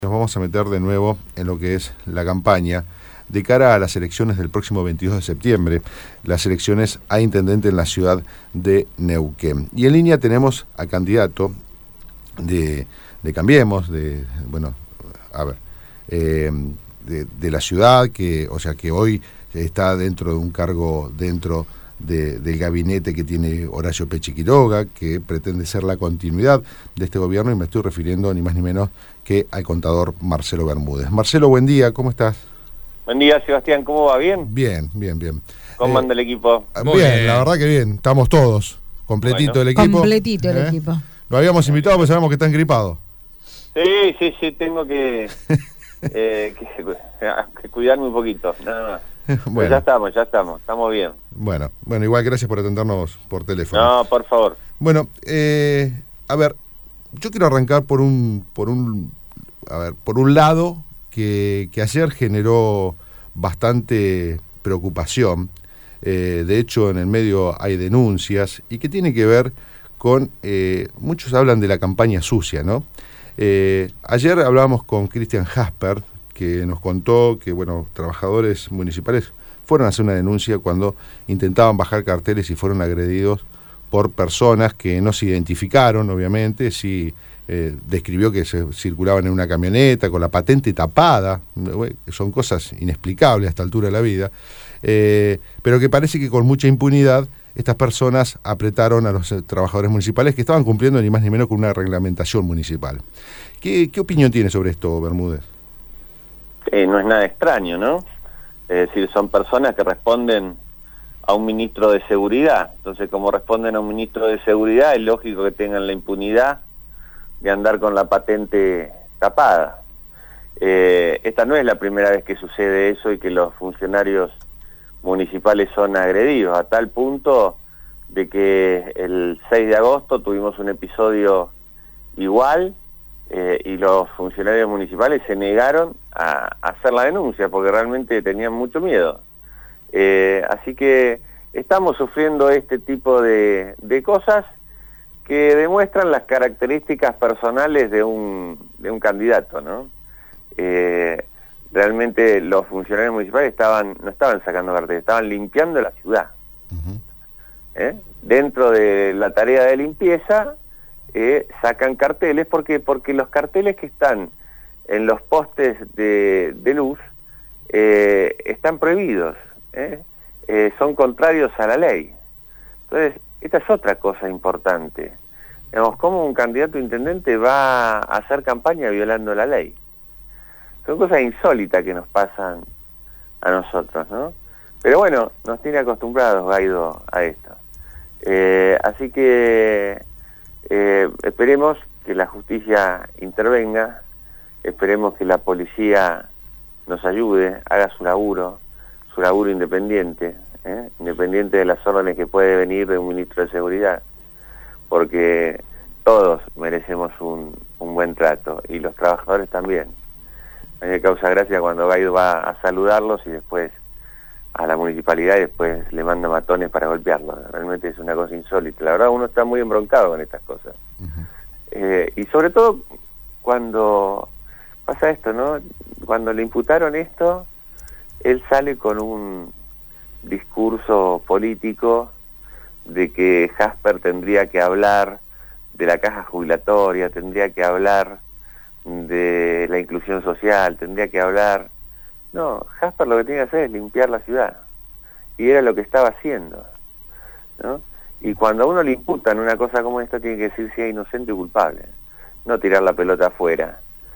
Nos vamos a meter de nuevo en lo que es la campaña de cara a las elecciones del próximo 22 de septiembre, las elecciones a intendente en la ciudad de Neuquén. Y en línea tenemos al candidato de Cambiemos, de la ciudad, que hoy está dentro de un cargo dentro del gabinete que tiene Horacio Pechi Quiroga, que pretende ser la continuidad de este gobierno, y me estoy refiriendo ni más ni menos que al contador Marcelo Bermúdez. Marcelo, buen día, ¿cómo estás? Buen día, Sebastián, ¿cómo va? ¿Bien? Bien. ¿Cómo anda el equipo? Bien, la verdad que bien, estamos todos, completito el equipo. Completito el equipo. Lo habíamos invitado porque sabemos que está engripado. Sí, tengo que cuidarme un poquito, nada más. Bueno. Ya estamos bien. Bueno, igual gracias por atendernos por teléfono. No, por favor. Bueno, a ver, yo quiero arrancar por un lado que ayer generó bastante preocupación. De hecho, en el medio hay denuncias y que tiene que ver con, muchos hablan de la campaña sucia, ¿no? Ayer hablábamos con Cristian Jasper, que nos contó que, trabajadores municipales fueron a hacer una denuncia cuando intentaban bajar carteles y fueron agredidos por personas que no se identificaron, obviamente. Sí, describió que se circulaban en una camioneta con la patente tapada. Son cosas inexplicables a esta altura de la vida, pero que parece que con mucha impunidad estas personas apretaron a los trabajadores municipales que estaban cumpliendo ni más ni menos con una reglamentación municipal. ¿Qué opinión tiene sobre esto, Bermúdez? No es nada extraño, ¿no? Es decir, son personas que responden a un ministro de seguridad. Entonces, como responden a un ministro de seguridad, es lógico que tengan la impunidad de andar con la patente tapada. Esta no es la primera vez que sucede eso y que los funcionarios municipales son agredidos, a tal punto de que el 6 de agosto tuvimos un episodio igual, y los funcionarios municipales se negaron a hacer la denuncia porque realmente tenían mucho miedo. Así que estamos sufriendo este tipo de cosas que demuestran las características personales de un candidato, ¿no? Realmente los funcionarios municipales no estaban sacando carteles, estaban limpiando la ciudad. Uh-huh. Dentro de la tarea de limpieza, sacan carteles porque los carteles que están en los postes de luz están prohibidos, son contrarios a la ley. Entonces, esta es otra cosa importante. Digamos, ¿cómo un candidato a intendente va a hacer campaña violando la ley? Son cosas insólitas que nos pasan a nosotros, ¿no? Pero bueno, nos tiene acostumbrados Guaido a esto. Así que esperemos que la justicia intervenga, esperemos que la policía nos ayude, haga su laburo independiente, independiente de las órdenes que puede venir de un ministro de seguridad, porque todos merecemos un buen trato, y los trabajadores también. A mí me causa gracia cuando Guaido va a saludarlos y después a la municipalidad y después le manda matones para golpearlos. Realmente es una cosa insólita. La verdad, uno está muy embroncado con estas cosas. Uh-huh. Y sobre todo cuando pasa esto, ¿no? Cuando le imputaron esto, él sale con un discurso político de que Jasper tendría que hablar de la caja jubilatoria, tendría que hablar de la inclusión social, tendría que hablar... No, Jasper lo que tiene que hacer es limpiar la ciudad, y era lo que estaba haciendo, ¿no? Y cuando a uno le imputan una cosa como esta, tiene que decir si es inocente o culpable, no tirar la pelota afuera.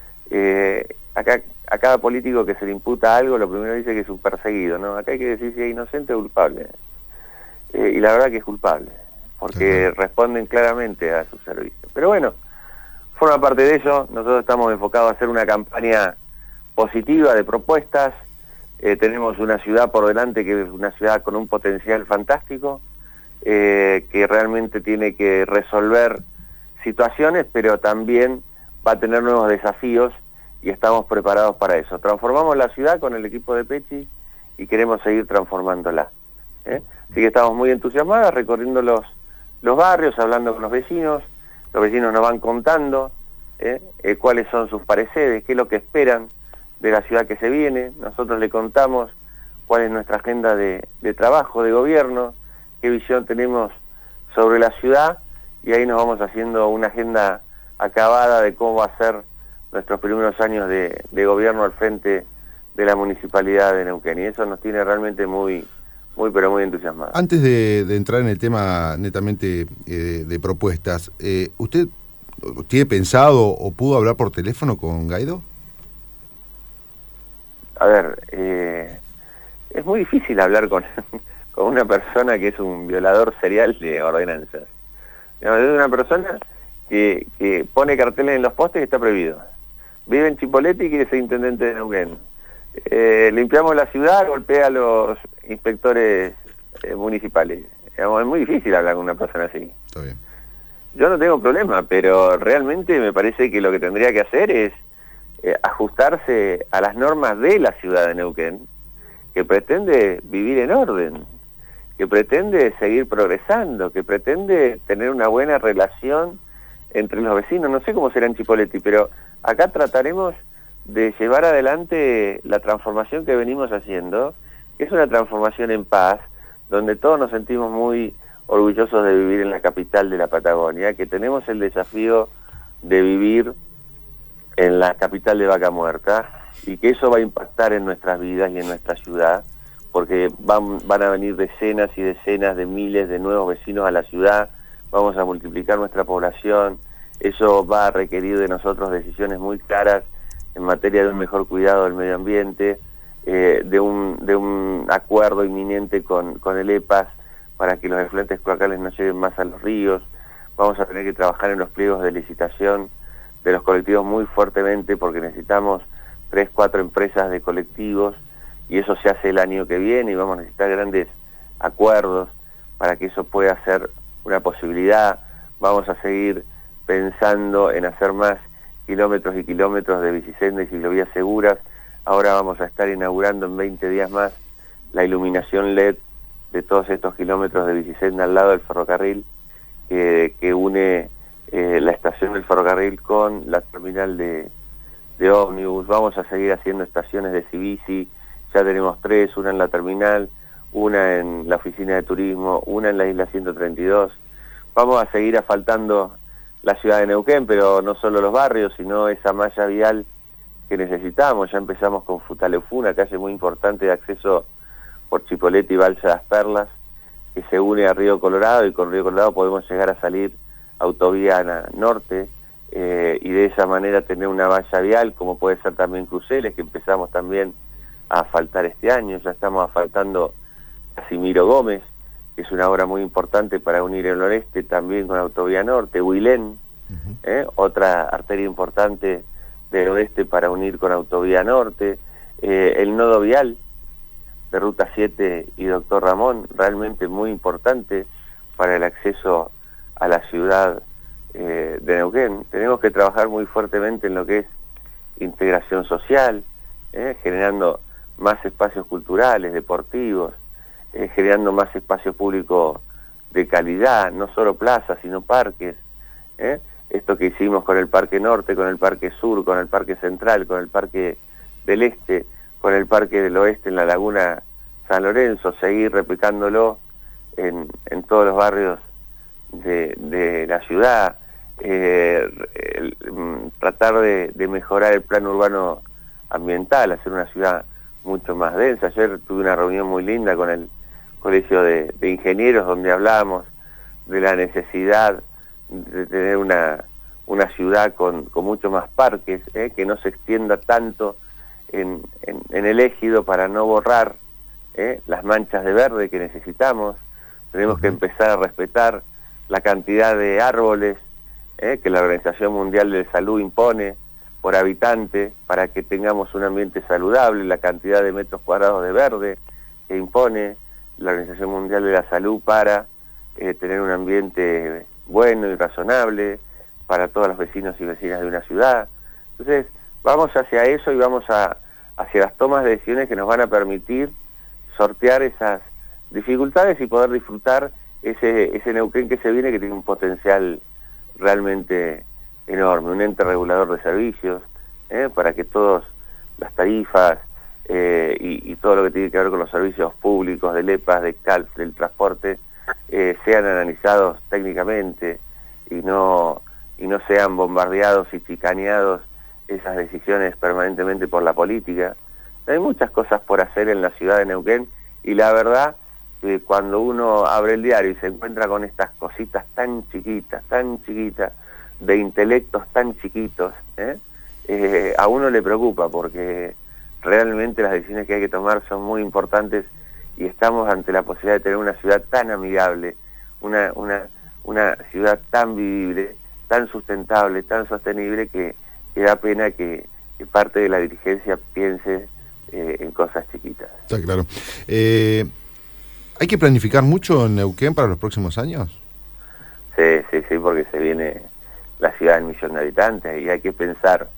A cada político que se le imputa algo, lo primero dice que es un perseguido, ¿no? Acá hay que decir si es inocente o culpable, y la verdad que es culpable, porque responden claramente a su servicio. Pero bueno, forma parte de eso. Nosotros estamos enfocados a hacer una campaña positiva de propuestas. Tenemos una ciudad por delante que es una ciudad con un potencial fantástico, que realmente tiene que resolver situaciones, pero también va a tener nuevos desafíos y estamos preparados para eso. Transformamos la ciudad con el equipo de Pechi y queremos seguir transformándola. Así que estamos muy entusiasmados recorriendo los barrios, hablando con los vecinos nos van contando cuáles son sus pareceres, qué es lo que esperan de la ciudad que se viene. Nosotros le contamos cuál es nuestra agenda de trabajo, de gobierno, qué visión tenemos sobre la ciudad, y ahí nos vamos haciendo una agenda acabada de cómo va a ser nuestros primeros años de gobierno al frente de la Municipalidad de Neuquén, y eso nos tiene realmente muy entusiasmados. Antes de entrar en el tema netamente de propuestas, ¿usted tiene pensado o pudo hablar por teléfono con Guaidó? A ver, es muy difícil hablar con una persona que es un violador serial de ordenanzas. Es una persona que pone carteles en los postes y está prohibido. Vive en Chipoleti y quiere ser intendente de Neuquén. Limpiamos la ciudad, golpea a los inspectores municipales. Es muy difícil hablar con una persona así. Está bien. Yo no tengo problema, pero realmente me parece que lo que tendría que hacer es ajustarse a las normas de la ciudad de Neuquén, que pretende vivir en orden, que pretende seguir progresando, que pretende tener una buena relación entre los vecinos. No sé cómo será en Chipoleti, pero acá trataremos de llevar adelante la transformación que venimos haciendo, que es una transformación en paz, donde todos nos sentimos muy orgullosos de vivir en la capital de la Patagonia, que tenemos el desafío de vivir en la capital de Vaca Muerta, y que eso va a impactar en nuestras vidas y en nuestra ciudad, porque van a venir decenas y decenas de miles de nuevos vecinos a la ciudad, vamos a multiplicar nuestra población, eso va a requerir de nosotros decisiones muy claras en materia de un mejor cuidado del medio ambiente, de un acuerdo inminente con el EPAS para que los efluentes cloacales no lleguen más a los ríos. Vamos a tener que trabajar en los pliegos de licitación de los colectivos muy fuertemente, porque necesitamos 3, 4 empresas de colectivos, y eso se hace el año que viene, y vamos a necesitar grandes acuerdos para que eso pueda ser una posibilidad. Vamos a seguir pensando en hacer más kilómetros y kilómetros de bicisendas y ciclovías seguras. Ahora vamos a estar inaugurando en 20 días más la iluminación LED de todos estos kilómetros de bicisenda al lado del ferrocarril, que une la estación del ferrocarril con la terminal de ómnibus. Vamos a seguir haciendo estaciones de Cibici, ya tenemos 3, una en la terminal, una en la oficina de turismo, una en la isla 132. Vamos a seguir asfaltando la ciudad de Neuquén, pero no solo los barrios, sino esa malla vial que necesitamos. Ya empezamos con Futaleufú, una calle muy importante de acceso por Chipoleti y Balsa de las Perlas, que se une a Río Colorado, y con Río Colorado podemos llegar a salir autovía norte, y de esa manera tener una valla vial, como puede ser también Cruceles, que empezamos también a asfaltar este año. Ya estamos asfaltando Casimiro Gómez, que es una obra muy importante para unir el noreste también con autovía norte. Huilén, otra arteria importante del oeste para unir con autovía norte. El nodo vial de Ruta 7 y Doctor Ramón, realmente muy importante para el acceso a la ciudad de Neuquén. Tenemos que trabajar muy fuertemente en lo que es integración social, generando más espacios culturales, deportivos, generando más espacio público de calidad, no solo plazas, sino parques. Esto que hicimos con el Parque Norte, con el Parque Sur, con el Parque Central, con el Parque del Este, con el Parque del Oeste en la Laguna San Lorenzo, seguir replicándolo en todos los barrios de la ciudad, tratar de mejorar el plano urbano ambiental, hacer una ciudad mucho más densa. Ayer tuve una reunión muy linda con el Colegio de Ingenieros, donde hablábamos de la necesidad de tener una ciudad con mucho más parques, que no se extienda tanto en el ejido para no borrar las manchas de verde que necesitamos. Tenemos que empezar a respetar la cantidad de árboles que la Organización Mundial de Salud impone por habitante para que tengamos un ambiente saludable, la cantidad de metros cuadrados de verde que impone la Organización Mundial de la Salud para tener un ambiente bueno y razonable para todos los vecinos y vecinas de una ciudad. Entonces, vamos hacia eso, y vamos hacia las tomas de decisiones que nos van a permitir sortear esas dificultades y poder disfrutar ese Neuquén que se viene, que tiene un potencial realmente enorme, un ente regulador de servicios, para que todas las tarifas y todo lo que tiene que ver con los servicios públicos, del EPAS, de CALF, del transporte, sean analizados técnicamente y no sean bombardeados y chicaneados esas decisiones permanentemente por la política. Hay muchas cosas por hacer en la ciudad de Neuquén, y la verdad que cuando uno abre el diario y se encuentra con estas cositas tan chiquitas, de intelectos tan chiquitos, a uno le preocupa, porque realmente las decisiones que hay que tomar son muy importantes, y estamos ante la posibilidad de tener una ciudad tan amigable, una ciudad tan vivible, tan sustentable, tan sostenible, que da pena que parte de la dirigencia piense en cosas chiquitas. Está claro. ¿Hay que planificar mucho en Neuquén para los próximos años? Sí, porque se viene la ciudad del 1.000.000 de habitantes, y hay que pensar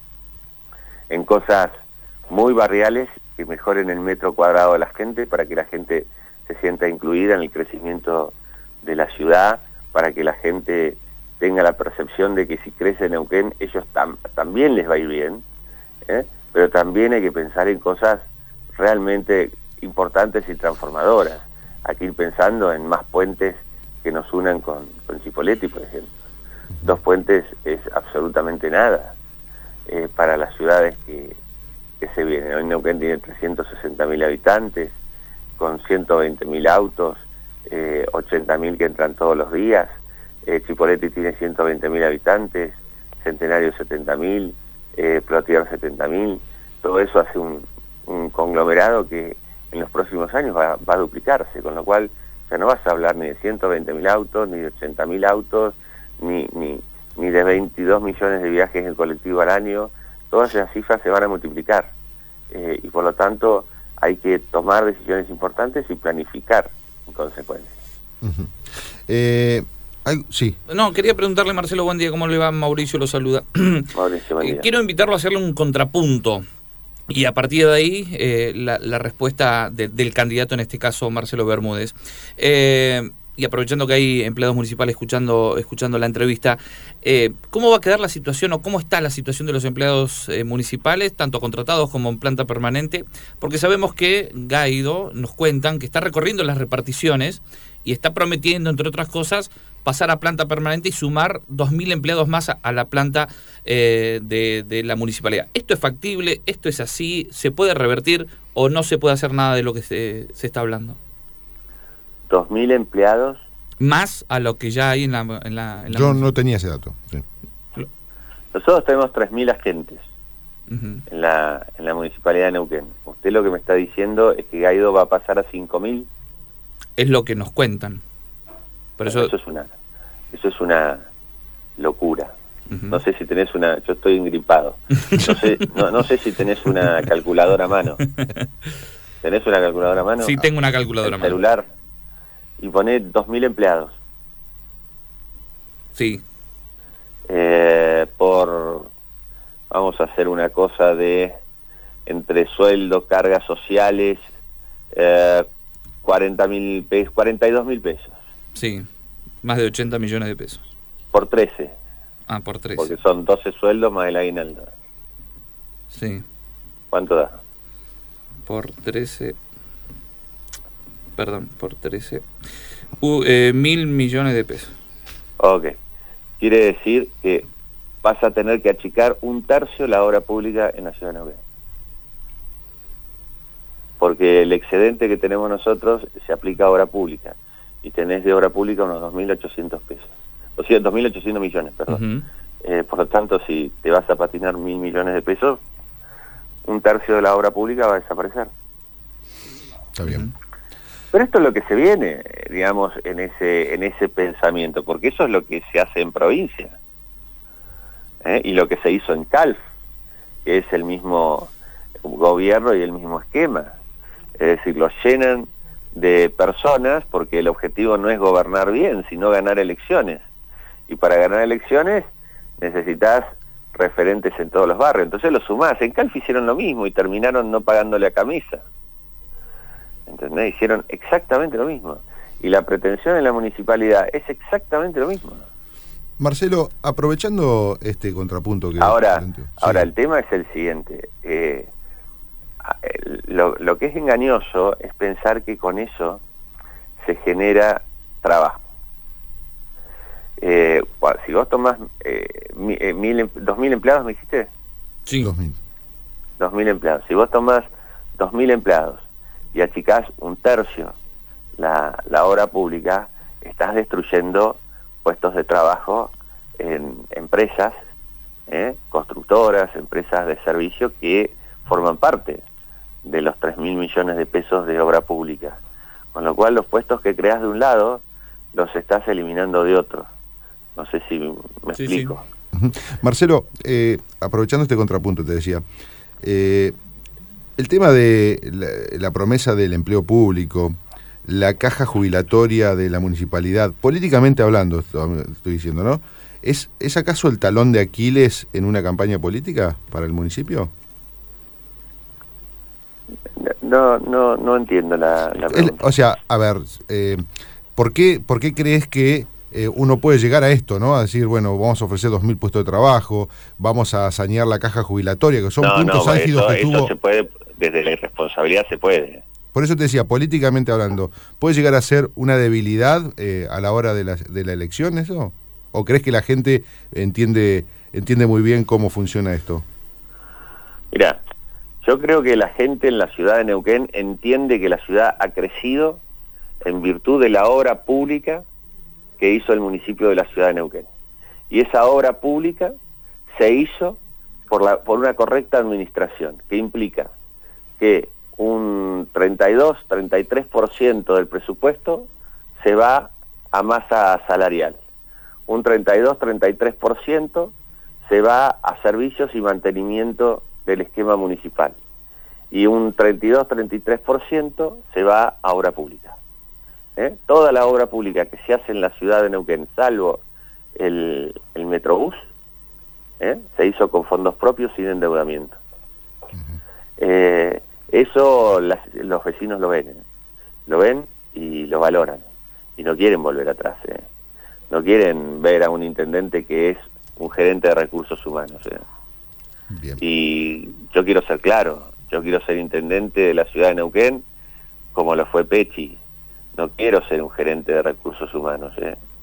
en cosas muy barriales que mejoren el metro cuadrado de la gente, para que la gente se sienta incluida en el crecimiento de la ciudad, para que la gente tenga la percepción de que si crece Neuquén, ellos también les va a ir bien, pero también hay que pensar en cosas realmente importantes y transformadoras. Hay que ir pensando en más puentes que nos unan con Chipoleti, por ejemplo. 2 puentes es absolutamente nada para las ciudades que se vienen. Hoy Neuquén tiene 360.000 habitantes, con 120.000 autos, 80.000 que entran todos los días. Chipoleti tiene 120.000 habitantes, Centenario 70.000, Plotier 70.000. Todo eso hace un conglomerado que en los próximos años va a duplicarse, con lo cual ya no vas a hablar ni de 120.000 autos, ni de 80.000 autos, ni de 22 millones de viajes en colectivo al año. Todas esas cifras se van a multiplicar, y por lo tanto hay que tomar decisiones importantes y planificar en consecuencia. Sí. No, quería preguntarle, Marcelo, buen día, ¿cómo le va? Mauricio lo saluda. Mauricio, buen día. Quiero invitarlo a hacerle un contrapunto, y a partir de ahí la respuesta del candidato, en este caso Marcelo Bermúdez. Y aprovechando que hay empleados municipales escuchando la entrevista, ¿cómo va a quedar la situación, o cómo está la situación de los empleados municipales, tanto contratados como en planta permanente? Porque sabemos que Gaido, nos cuentan, que está recorriendo las reparticiones y está prometiendo, entre otras cosas, pasar a planta permanente y sumar 2.000 empleados más a la planta de la municipalidad. ¿Esto es factible? ¿Esto es así? ¿Se puede revertir o no se puede hacer nada de lo que se está hablando? 2.000 empleados. Más a lo que ya hay en la Yo no tenía ese dato. Sí. Nosotros tenemos 3.000 agentes en la municipalidad de Neuquén. Usted lo que me está diciendo es que Gaido va a pasar a 5.000. Es lo que nos cuentan. Por eso es una locura. No sé si tenés yo estoy engripado. No sé si tenés una calculadora a mano. ¿Tenés una calculadora a mano? Sí, tengo una calculadora a mano. Celular. Y poné 2.000 empleados. Sí. Vamos a hacer una cosa de entre sueldo, cargas sociales, 40.000 pesos, 42.000 pesos. Sí, más de 80 millones de pesos. Por 13. Ah, por 13. Porque son 12 sueldos más el aguinaldo. Sí. ¿Cuánto da? Por 13... Perdón, por 13... 1.000 millones de pesos. Ok. Quiere decir que vas a tener que achicar 1/3 la obra pública en la ciudad de Neuquén. Porque el excedente que tenemos nosotros se aplica a obra pública. Y tenés de obra pública unos 2.800 pesos. O sea, 2.800 millones, perdón. Por lo tanto, si te vas a patinar 1.000 millones de pesos, 1/3 de la obra pública va a desaparecer. Está bien. Pero esto es lo que se viene, digamos, en ese pensamiento, porque eso es lo que se hace en provincia, y lo que se hizo en CALF, que es el mismo gobierno y el mismo esquema. Es decir, los llenan de personas porque el objetivo no es gobernar bien, sino ganar elecciones. Y para ganar elecciones necesitas referentes en todos los barrios. Entonces los sumás. En CALF hicieron lo mismo y terminaron no pagándole a camisa. ¿Entendés? Hicieron exactamente lo mismo. Y la pretensión en la municipalidad es exactamente lo mismo. Marcelo, aprovechando este contrapunto que... Ahora, sí. el tema es el siguiente. Lo que es engañoso es pensar que con eso se genera trabajo. Si vos tomás 2.000 empleados, ¿me dijiste? Sí. 2.000 empleados. Si vos tomás 2.000 empleados y achicás un tercio la obra pública, estás destruyendo puestos de trabajo en empresas, constructoras, empresas de servicio que forman parte de los 3.000 millones de pesos de obra pública. Con lo cual los puestos que creas de un lado los estás eliminando de otro. No sé si me explico. Sí. Marcelo, aprovechando este contrapunto, te decía, el tema de la promesa del empleo público, la caja jubilatoria de la municipalidad, políticamente hablando, estoy diciendo, ¿no? ¿Es acaso el talón de Aquiles en una campaña política para el municipio? No entiendo la pregunta. O sea, a ver, ¿por qué crees que uno puede llegar a esto, ¿no? A decir, bueno, vamos a ofrecer 2.000 puestos de trabajo, vamos a sanear la caja jubilatoria, que son puntos álgidos que tuvo... Eso se puede, desde la irresponsabilidad se puede. Por eso te decía, políticamente hablando, ¿puede llegar a ser una debilidad a la hora de la elección eso? ¿O crees que la gente entiende muy bien cómo funciona esto? Mirá, yo creo que la gente en la ciudad de Neuquén entiende que la ciudad ha crecido en virtud de la obra pública que hizo el municipio de la ciudad de Neuquén. Y esa obra pública se hizo por una correcta administración, que implica que un 33% del presupuesto se va a masa salarial, un 33% se va a servicios y mantenimiento del esquema municipal, y un 33% se va a obra pública. Toda la obra pública que se hace en la ciudad de Neuquén, salvo el Metrobús, se hizo con fondos propios sin endeudamiento. Eso los vecinos lo ven y lo valoran, y no quieren volver atrás, no quieren ver a un intendente que es un gerente de recursos humanos. Bien. Y yo quiero ser claro, yo quiero ser intendente de la ciudad de Neuquén como lo fue Pecci, no quiero ser un gerente de recursos humanos,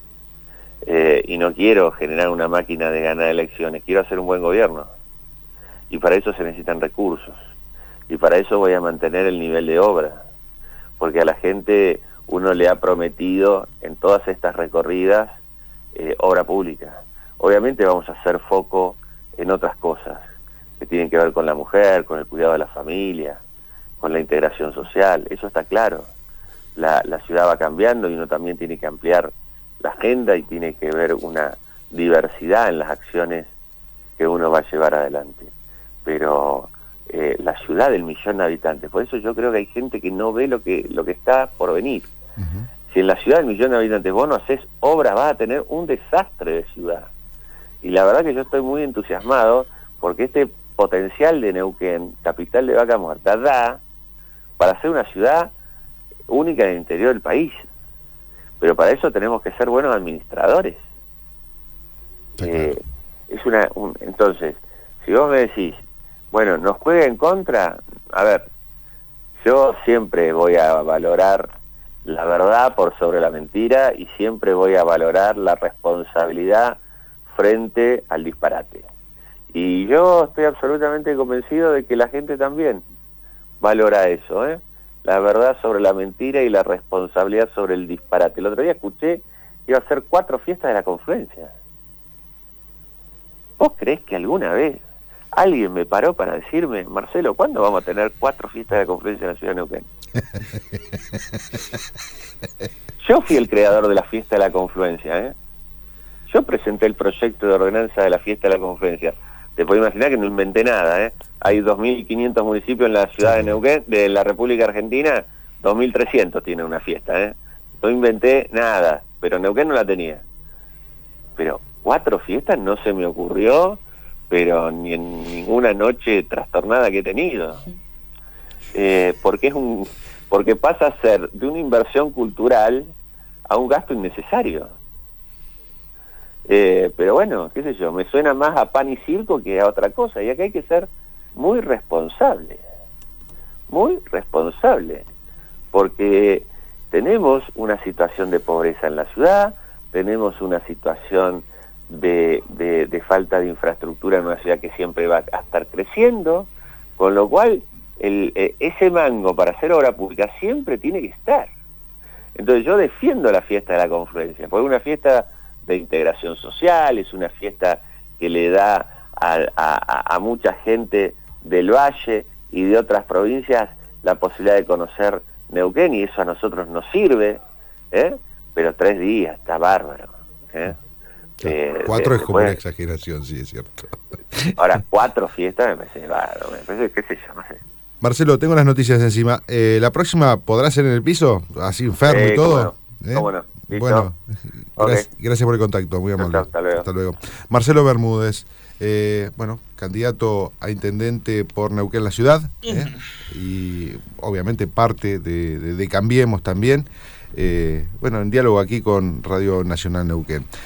y no quiero generar una máquina de ganar elecciones, quiero hacer un buen gobierno, y para eso se necesitan recursos. Y para eso voy a mantener el nivel de obra, porque a la gente uno le ha prometido en todas estas recorridas obra pública. Obviamente vamos a hacer foco en otras cosas que tienen que ver con la mujer, con el cuidado de la familia, con la integración social, eso está claro. La ciudad va cambiando y uno también tiene que ampliar la agenda y tiene que ver una diversidad en las acciones que uno va a llevar adelante. Pero... la ciudad del 1.000.000 de habitantes, por eso yo creo que hay gente que no ve lo que está por venir. Si en la ciudad del 1.000.000 de habitantes vos no haces obras, vas a tener un desastre de ciudad. Y la verdad que yo estoy muy entusiasmado porque este potencial de Neuquén, capital de Vaca Muerta, da para ser una ciudad única en el interior del país. Pero para eso tenemos que ser buenos administradores. Entonces, si vos me decís, bueno, ¿nos juega en contra? A ver, yo siempre voy a valorar la verdad por sobre la mentira y siempre voy a valorar la responsabilidad frente al disparate. Y yo estoy absolutamente convencido de que la gente también valora eso, la verdad sobre la mentira y la responsabilidad sobre el disparate. El otro día escuché que iba a ser 4 fiestas de la confluencia. ¿Vos creés que alguna vez alguien me paró para decirme, Marcelo, ¿cuándo vamos a tener 4 fiestas de confluencia en la ciudad de Neuquén? Yo fui el creador de la fiesta de la confluencia, Yo presenté el proyecto de ordenanza de la fiesta de la confluencia. Te podés imaginar que no inventé nada, Hay 2.500 municipios en la ciudad de Neuquén, de la República Argentina, 2.300 tienen una fiesta, No inventé nada, pero Neuquén no la tenía. Pero 4 fiestas no se me ocurrió, pero ni en ninguna noche trastornada que he tenido. Porque pasa a ser de una inversión cultural a un gasto innecesario. Pero bueno, qué sé yo, me suena más a pan y circo que a otra cosa, y acá hay que ser muy responsable, porque tenemos una situación de pobreza en la ciudad, tenemos una situación de falta de infraestructura en una ciudad que siempre va a estar creciendo, con lo cual ese mango para hacer obra pública siempre tiene que estar. Entonces yo defiendo la fiesta de la confluencia, porque es una fiesta de integración social, es una fiesta que le da a mucha gente del Valle y de otras provincias la posibilidad de conocer Neuquén, y eso a nosotros nos sirve, pero 3 días, está bárbaro. 4 es como una exageración, sí, es cierto. Ahora, 4 fiestas me parece, qué sé yo, no sé. Marcelo, tengo las noticias encima. ¿La próxima podrá ser en el piso? Así enfermo y todo. ¿Cómo no? Bueno, gracias por el contacto, muy amable. Hasta luego. Marcelo Bermúdez, candidato a intendente por Neuquén la ciudad, y obviamente parte de Cambiemos también. En diálogo aquí con Radio Nacional Neuquén.